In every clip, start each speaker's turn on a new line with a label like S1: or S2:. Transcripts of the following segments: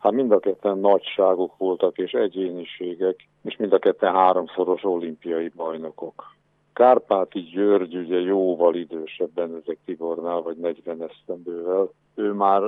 S1: Hát mind a ketten nagyságok voltak és egyéniségek, és mind a ketten 3-szoros olimpiai bajnokok. Kárpáti György ugye jóval idősebb Benedek Tibornál, vagy 40 esztendővel. Ő már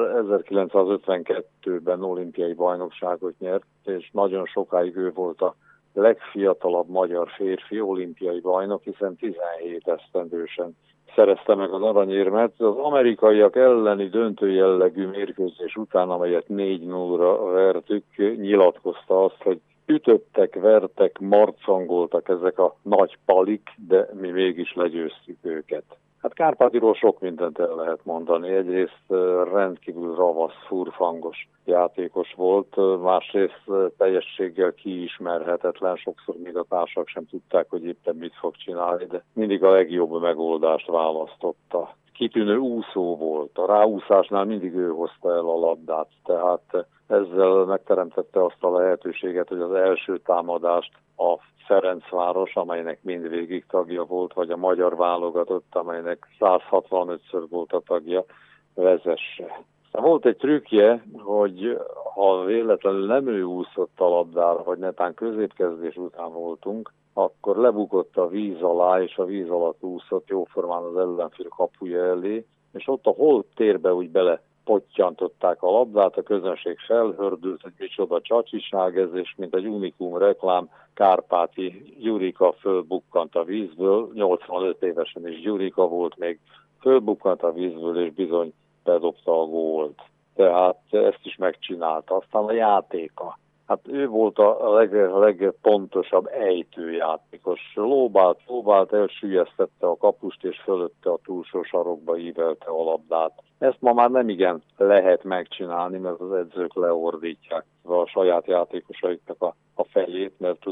S1: 1952-ben olimpiai bajnokságot nyert, és nagyon sokáig ő volt a legfiatalabb magyar férfi olimpiai bajnok, hiszen 17 esztendősen szerezte meg az aranyérmet. Az amerikaiak elleni döntő jellegű mérkőzés után, amelyet 4-0-ra vertük, nyilatkozta azt, hogy ütöttek, vertek, marcangoltak ezek a nagy palik, de mi mégis legyőztük őket. Hát Kárpátiról sok mindent el lehet mondani. Egyrészt rendkívül ravasz, furfangos játékos volt, másrészt teljességgel kiismerhetetlen, sokszor még a társak sem tudták, hogy éppen mit fog csinálni, de mindig a legjobb megoldást választotta. Kitűnő úszó volt, a ráúszásnál mindig ő hozta el a labdát, tehát ezzel megteremtette azt a lehetőséget, hogy az első támadást a Ferencváros, amelynek mindvégig tagja volt, vagy a magyar válogatott, amelynek 165-ször volt a tagja, vezesse. Volt egy trükkje, hogy ha véletlenül nem ő úszott a labdára, vagy netán középkezdés után voltunk, akkor lebukott a víz alá, és a víz alatt úszott jóformán az ellenfél kapuja elé, és ott a holt térbe úgy bele pottyantották a labdát, a közönség felhördült, hogy micsoda csacsiság ez, és mint egy unikum reklám, Kárpáti Gyurika fölbukkant a vízből, 85 évesen is Gyurika volt még, fölbukkant a vízből, és bizony bedobta a gólt. Tehát ezt is megcsinálta. Aztán a játéka. Hát ő volt a legpontosabb ejtőjátékos. Lóbált, elsüllyesztette a kapust, és fölötte a túlsó sarokba ívelte a labdát. Ezt ma már nem igen lehet megcsinálni, mert az edzők leordítják a saját játékosaiknak a fejét, mert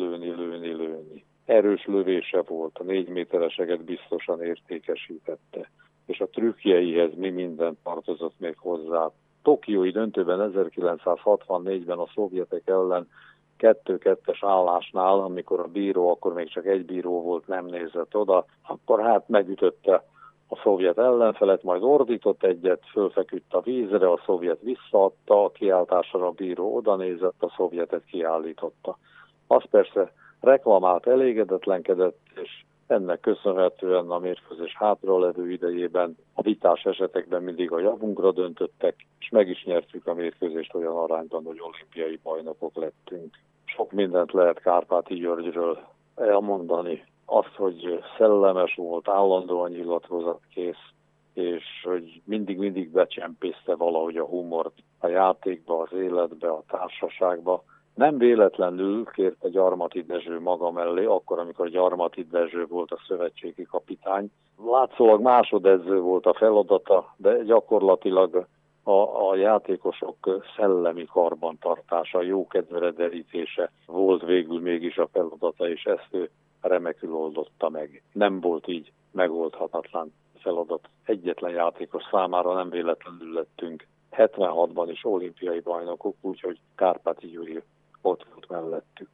S1: lőni. Erős lövése volt, a 4 métereseket biztosan értékesítette. És a trükkjeihez mi mindent tartozott még hozzá. Tokiói döntőben 1964-ben a szovjetek ellen 2-2-es állásnál, amikor a bíró, akkor még csak egy bíró volt, nem nézett oda, akkor hát megütötte a szovjet ellenfelet, majd ordított egyet, fölfeküdt a vízre, a szovjet visszaadta, a kiáltásra a bíró oda nézett, a szovjetet kiállította. Az persze reklamált, elégedetlenkedett, és ennek köszönhetően a mérkőzés hátralevő idejében a vitás esetekben mindig a javunkra döntöttek, és meg is nyertük a mérkőzést olyan arányban, hogy olimpiai bajnokok lettünk. Sok mindent lehet Kárpáti Györgyről elmondani. Azt, hogy szellemes volt, állandóan nyilatkozatkész, és hogy mindig becsempészte valahogy a humort a játékba, az életbe, a társaságba. Nem véletlenül kérte Gyarmati Dezső maga mellé, akkor, amikor Gyarmati Dezső volt a szövetségi kapitány. Látszólag másodedző volt a feladata, de gyakorlatilag a játékosok szellemi karbantartása, jókedvre derítése volt végül mégis a feladata, és ezt ő remekül oldotta meg. Nem volt így megoldhatatlan feladat. Egyetlen játékos számára nem véletlenül lettünk 76-ban is olimpiai bajnokok, úgyhogy Kárpáti Gyuri ott volt mellettük.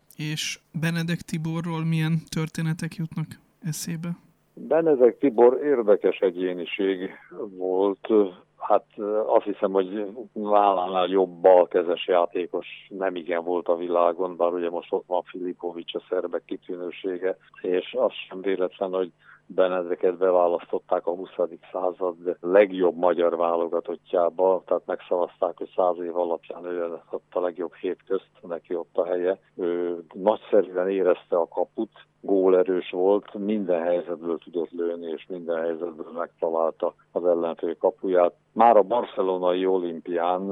S2: És Benedek Tiborról milyen történetek jutnak eszébe?
S1: Benedek Tibor érdekes egyéniség volt. Hát azt hiszem, hogy vállánál jobb balkezes játékos nem igen volt a világon, bár ugye most ott van Filipovics, a szerbek kitűnősége, és az sem véletlen, hogy Benedeket beválasztották a 20. század legjobb magyar válogatottjába, tehát megszavazták, hogy 100 év alapján ő ott a legjobb 7 közt, neki ott a helye. Ő nagyszerűen érezte a kaput, gólerős volt, minden helyzetből tudott lőni, és minden helyzetből megtalálta az ellenfél kapuját. Már a barcelonai olimpián,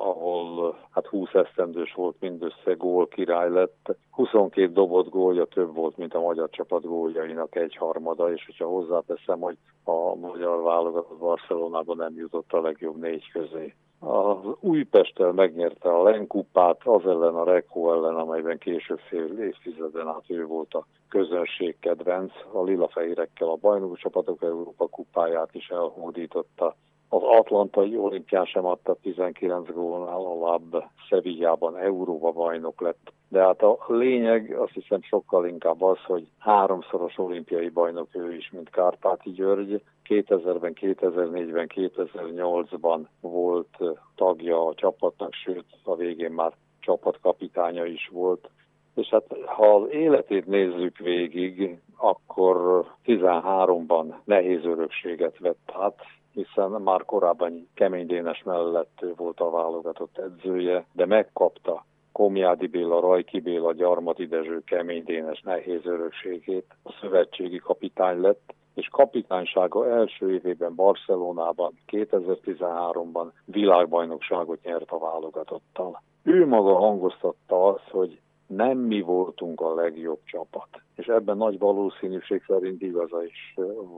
S1: ahol 20 esztendős volt, mindössze gólkirály lett, 22 dobott gólja több volt, mint a magyar csapat góljainak 1/3, és hogyha hozzáteszem, hogy a magyar válogatott Barcelonában nem jutott a legjobb 4 közé. Az Újpesttel megnyerte a Lenkupát, az ellen a Rekó ellen, amelyben később fél évtizeden át ő volt a közönségkedvenc. A lilafehérekkel a bajnoki csapatok Európa kupáját is elhódította. Az atlantai olimpián sem adta 19 gólnál a láb, Sevillában Európa bajnok lett. De hát a lényeg azt hiszem sokkal inkább az, hogy 3-szoros olimpiai bajnok ő is, mint Kárpáti György. 2000-ben, 2004-ben, 2008-ban volt tagja a csapatnak, sőt a végén már csapatkapitánya is volt. És hát ha az életét nézzük végig, akkor 13-ban nehéz örökséget vett át, hiszen már korábban Kemény Dénes mellett volt a válogatott edzője, de megkapta Komjádi Béla, Rajki Béla, Gyarmati Dezső, Kemény Dénes nehéz örökségét, a szövetségi kapitány lett, és kapitánysága első évében Barcelonában, 2013-ban világbajnokságot nyert a válogatottal. Ő maga hangoztatta azt, hogy nem mi voltunk a legjobb csapat. És ebben nagy valószínűség szerint igaza is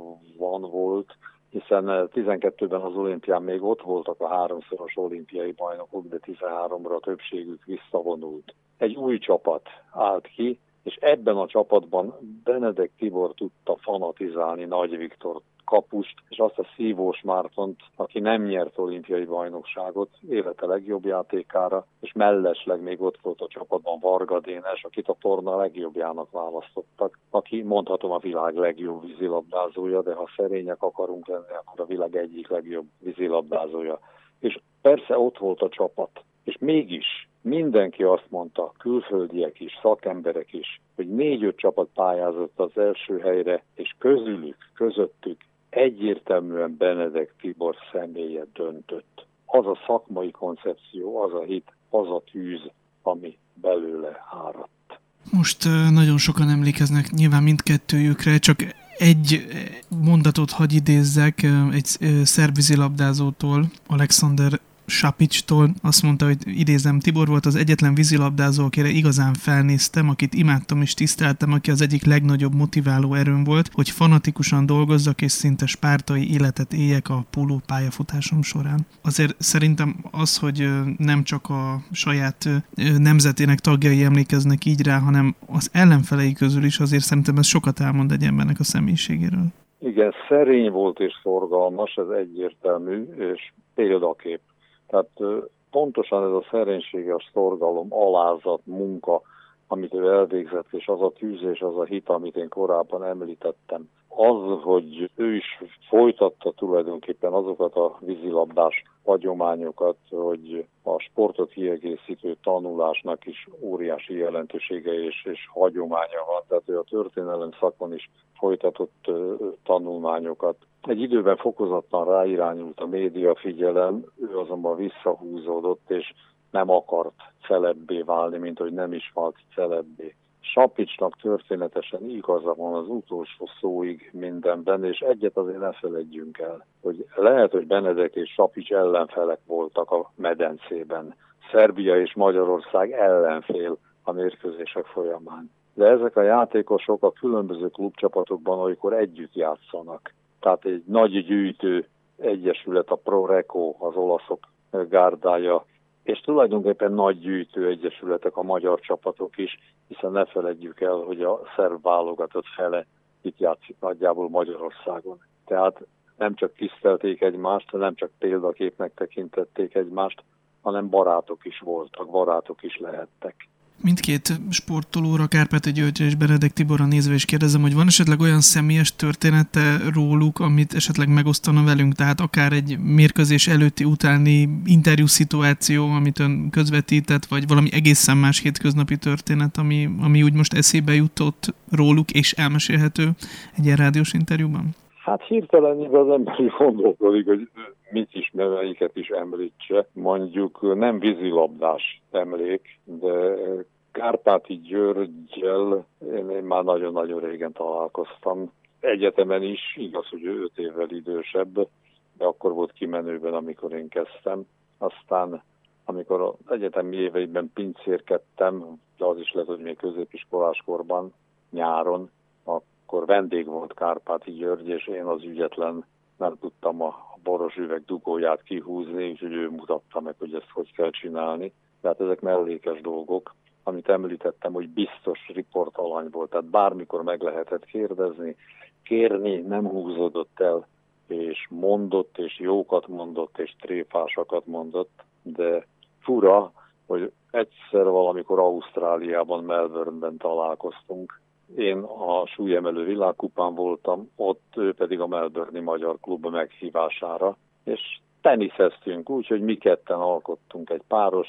S1: volt, hiszen 12-ben az olimpián még ott voltak a 3-szoros olimpiai bajnokok, de 13-ra a többségük visszavonult. Egy új csapat állt ki, és ebben a csapatban Benedek Tibor tudta fanatizálni Nagy Viktor kapust, és azt a Szívós Mártont, aki nem nyert olimpiai bajnokságot, élete legjobb játékára, és mellesleg még ott volt a csapatban Varga Dénes, akit a torna legjobbjának választottak, aki mondhatom a világ legjobb vízilabdázója, de ha szerények akarunk lenni, akkor a világ egyik legjobb vízilabdázója. És persze ott volt a csapat, és mégis mindenki azt mondta, külföldiek is, szakemberek is, hogy 4-5 csapat pályázott az első helyre, és közöttük egyértelműen Benedek Tibor személye döntött. Az a szakmai koncepció, az a hit, az a tűz, ami belőle áradt.
S2: Most nagyon sokan emlékeznek nyilván mindkettőjükre, csak egy mondatot hadd idézzek egy szerb vízilabdázótól, Alexander Sapicstól. Azt mondta, hogy idézem, Tibor volt az egyetlen vízilabdázó, akire igazán felnéztem, akit imádtam és tiszteltem, aki az egyik legnagyobb motiváló erőm volt, hogy fanatikusan dolgozzak és szinte spártai életet éljek a póló pályafutásom során. Azért szerintem az, hogy nem csak a saját nemzetének tagjai emlékeznek így rá, hanem az ellenfelei közül is, azért szerintem ez sokat elmond egy embernek a személyiségéről.
S1: Igen, szerény volt és szorgalmas, ez egyértelmű, és példakép. Tehát pontosan ez a szerénységes szorgalom, alázat, munka, amit ő elvégzett, és az a tűz és az a hit, amit én korábban említettem, az, hogy ő is folytatta tulajdonképpen azokat a vízilabdás hagyományokat, hogy a sportot kiegészítő tanulásnak is óriási jelentősége és hagyománya van. Tehát ő a történelem szakon is folytatott tanulmányokat. Egy időben fokozottan ráirányult a média figyelem, ő azonban visszahúzódott, és nem akart celebbé válni, mint hogy nem is vált celebbé. Sapicsnak történetesen igaza van az utolsó szóig mindenben, és egyet azért ne feledjünk el, hogy lehet, hogy Benedek és Sapics ellenfelek voltak a medencében. Szerbia és Magyarország ellenfél a mérkőzések folyamán. De ezek a játékosok a különböző klubcsapatokban olykor együtt játszanak. Tehát egy nagy gyűjtő egyesület, a Proreco, az olaszok gárdája, és tulajdonképpen nagy gyűjtő egyesületek a magyar csapatok is, hiszen ne feledjük el, hogy a szerb válogatott fele itt játszik nagyjából Magyarországon. Tehát nem csak tisztelték egymást, nem csak példaképnek tekintették egymást, hanem barátok is voltak, barátok is lehettek.
S2: Mindkét sportolóra, Kárpáti Györgyre és Benedek Tiborra nézve is kérdezem, hogy van esetleg olyan személyes története róluk, amit esetleg megosztana velünk, tehát akár egy mérkőzés előtti, utáni interjú szituáció, amit ön közvetített, vagy valami egészen más hétköznapi történet, ami úgy most eszébe jutott róluk, és elmesélhető egy ilyen rádiós interjúban?
S1: Hát hirtelen az ember is gondolkodik, hogy mit is, melyiket is említse. Mondjuk nem vízilabdás emlék, de Kárpáti Györggyel én már nagyon-nagyon régen találkoztam. Egyetemen is, igaz, hogy ő 5 évvel idősebb, de akkor volt kimenőben, amikor én kezdtem. Aztán, amikor az egyetemi éveiben pincérkedtem, de az is lehet, hogy még középiskoláskorban, nyáron, akkor vendég volt Kárpáti György, és én az ügyetlen nem tudtam a boros üveg dugóját kihúzni, úgyhogy ő mutatta meg, hogy ezt hogy kell csinálni. Tehát ezek mellékes dolgok, amit említettem, hogy biztos riportalany volt, tehát bármikor meg lehetett kérdezni, kérni, nem húzódott el, és mondott, és jókat mondott, és tréfásakat mondott, de fura, hogy egyszer valamikor Ausztráliában, Melbourneben találkoztunk. Én a súlyemelő világkupán voltam, ott ő pedig a Melbourne-i Magyar Klub meghívására, és teniszeztünk úgy, hogy mi ketten alkottunk egy párost,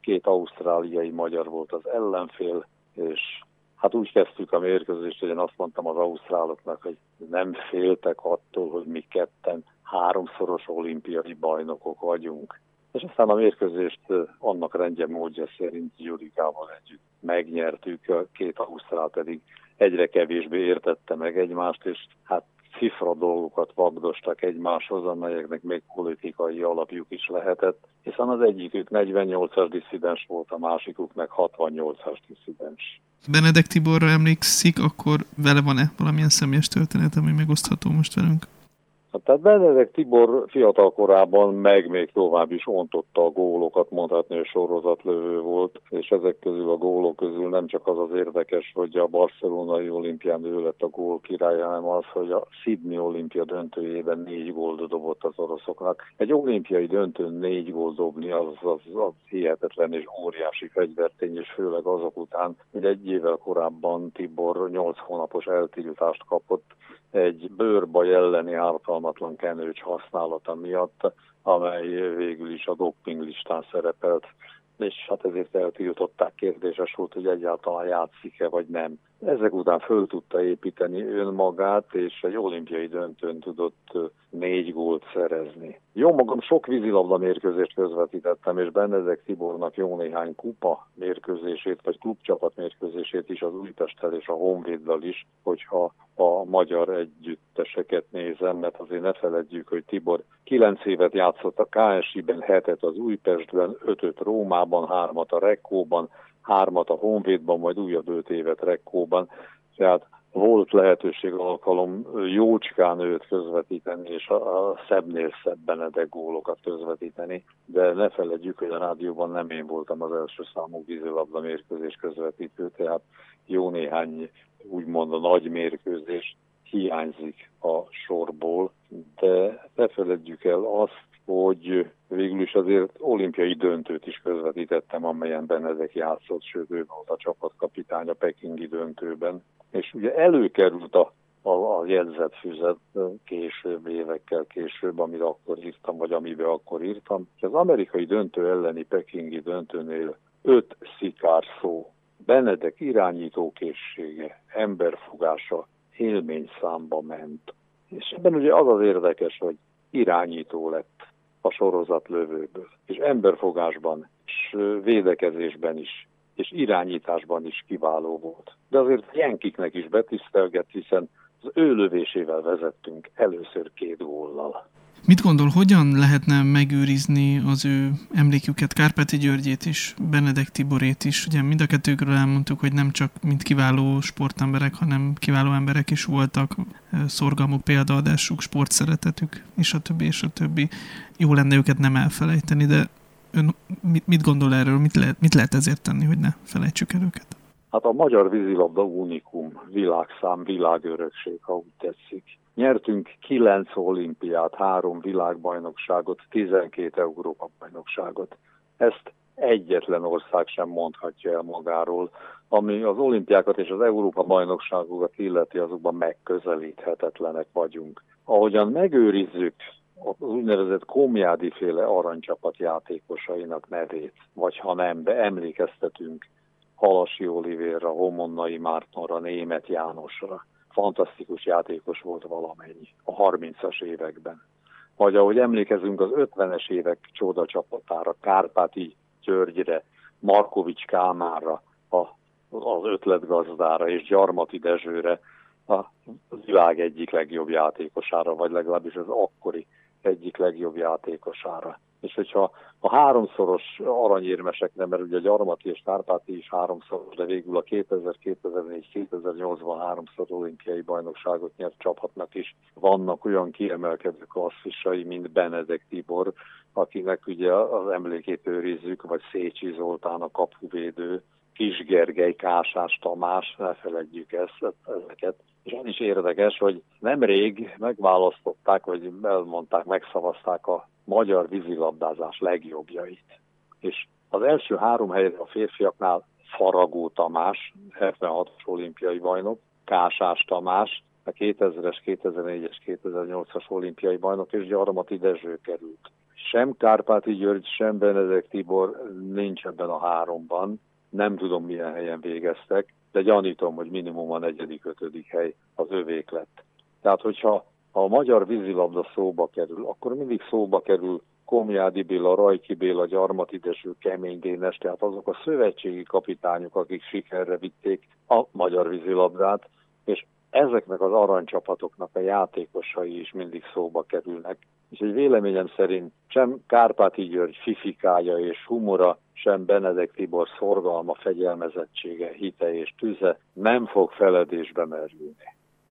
S1: 2 ausztráliai magyar volt az ellenfél, és hát úgy kezdtük a mérkőzést, hogy én azt mondtam az ausztráloknak, hogy nem féltek attól, hogy mi ketten 3-szoros olimpiai bajnokok vagyunk. És aztán a mérkőzést annak rendje módja szerint Gyurikával együtt megnyertük, a 2 ausztrál pedig egyre kevésbé értette meg egymást, és hát cifra dolgokat vagdostak egymáshoz, amelyeknek még politikai alapjuk is lehetett, hiszen az egyikük 48-as disszidens volt, a másikuknak 68-as disszidens.
S2: Benedek Tiborra emlékszik, akkor vele van-e valamilyen személyes történet, ami megosztható most velünk?
S1: Tehát Benedek Tibor fiatal korában még tovább is ontotta a gólokat, mondhatni, hogy sorozatlövő volt, és ezek közül a gólok közül nem csak az az érdekes, hogy a barcelonai olimpián ő lett a gól királya, hanem az, hogy a Sydney olimpia döntőjében 4 gólt dobott az oroszoknak. Egy olimpiai döntőn 4 gólt dobni az hihetetlen és óriási fegyvertény, és főleg azok után, hogy egy évvel korábban Tibor 8 hónapos eltiltást kapott egy bőrbaj elleni ártalmatlan kenőcs használata miatt, amely végül is a dopinglistán szerepelt, és hát ezért eltiltották, kérdéses volt, hogy egyáltalán játszik-e vagy nem. Ezek után föl tudta építeni önmagát, és egy olimpiai döntőn tudott 4 gólt szerezni. Jó magam sok vízilabda mérkőzést közvetítettem, és Benedek Tibornak jó néhány kupa mérkőzését, vagy klubcsapat mérkőzését is az Újpesttel és a Honvéddal is, hogyha a magyar együtteseket nézem, mert azért ne feledjük, hogy Tibor 9 évet játszott a KSI-ben, 7-et az Újpestben, 5-öt Rómában, 3-at a Rekkóban, 3-at a Honvédban, majd újabb 5 évet Rekkóban. Tehát volt lehetőség, alkalom jócskán őt közvetíteni, és a szebbnél szebb Benedek gólokat közvetíteni, de ne feledjük, hogy a rádióban nem én voltam az első számú vízilabda mérkőzés közvetítő, tehát jó néhány úgymond a nagy mérkőzés hiányzik a sorból, de ne feledjük el azt, hogy végül is azért olimpiai döntőt is közvetítettem, amelyen Benedek játszott, sőt ő volt a csapatkapitány a pekingi döntőben. És ugye előkerült a jegyzetfüzet később, évekkel később, amit akkor írtam, vagy amiben akkor írtam. Az amerikai döntő elleni pekingi döntőnél 5 szikárszó, Benedek irányítókészsége, emberfogása élményszámba ment. És ebben ugye az az érdekes, hogy irányító lett a sorozatlövőből, és emberfogásban, és védekezésben is, és irányításban is kiváló volt. De azért Jenkiknek is betisztelgett, hiszen az ő lövésével vezettünk először 2 góllal.
S2: Mit gondol, hogyan lehetne megőrizni az ő emléküket, Kárpáti Györgyét is, Benedek Tiborét is? Ugye mind a kettőkről elmondtuk, hogy nem csak mint kiváló sportemberek, hanem kiváló emberek is voltak, szorgalmuk, példaadásuk, sportszeretetük, és a többi, és a többi. Jó lenne őket nem elfelejteni, de ön mit gondol erről, mit lehet ezért tenni, hogy ne felejtsük el őket?
S1: Hát a magyar vízilabda unikum, világszám, világörökség, ha úgy tetszik. Nyertünk 9 olimpiát, 3 világbajnokságot, 12 Európa-bajnokságot. Ezt egyetlen ország sem mondhatja el magáról, ami az olimpiákat és az Európa-bajnokságokat illeti, azokban megközelíthetetlenek vagyunk. Ahogyan megőrizzük az úgynevezett Komjádi-féle aranycsapat játékosainak nevét, vagy ha nem, de emlékeztetünk Halasi Olivérra, Homonnai Mártonra, Németh Jánosra. Fantasztikus játékos volt valamennyi a 30-as években. Vagy ahogy emlékezünk az 50-es évek csoda csapatára, Kárpáti Györgyre, Markovics Kálmánra, az ötletgazdára és Gyarmati Dezsőre, a világ egyik legjobb játékosára, vagy legalábbis az akkori egyik legjobb játékosára. És hogyha a 3-szoros aranyérmeseknek, mert ugye Gyarmati és Kárpáti is 3-szoros, de végül a 2000, 2004, 2008-ban 3-szor olimpiai bajnokságot nyert csapatnak is vannak olyan kiemelkedő klasszisai, mint Benedek Tibor, akinek ugye az emlékét őrizzük, vagy Szécsi Zoltán a kapuvédő, Kis Gergely, Kásás Tamás, ne feledjük ezeket. És az is érdekes, hogy nemrég megválasztották, vagy elmondták, megszavazták a magyar vízilabdázás legjobbjait. És az első 3 helyre a férfiaknál Faragó Tamás, 76-os olimpiai bajnok, Kásás Tamás, a 2000-es, 2004-es, 2008-as olimpiai bajnok, és Gyarmati Dezső került. sem Kárpáti György, sem Benedek Tibor nincs ebben a háromban. Nem tudom, milyen helyen végeztek, de gyanítom, hogy minimum a 4.-5. hely az övék lett. Tehát, hogyha a magyar vízilabda szóba kerül, akkor mindig szóba kerül Komjádi Béla, Rajki Béla, Gyarmati Dezső, Kemény Dénes, tehát azok a szövetségi kapitányok, akik sikerre vitték a magyar vízilabdát, és ezeknek az aranycsapatoknak a játékosai is mindig szóba kerülnek. És egy véleményem szerint sem Kárpáti György fifikája és humora, sem Benedek Tibor szorgalma, fegyelmezettsége, hite és tüze nem fog feledésbe merülni.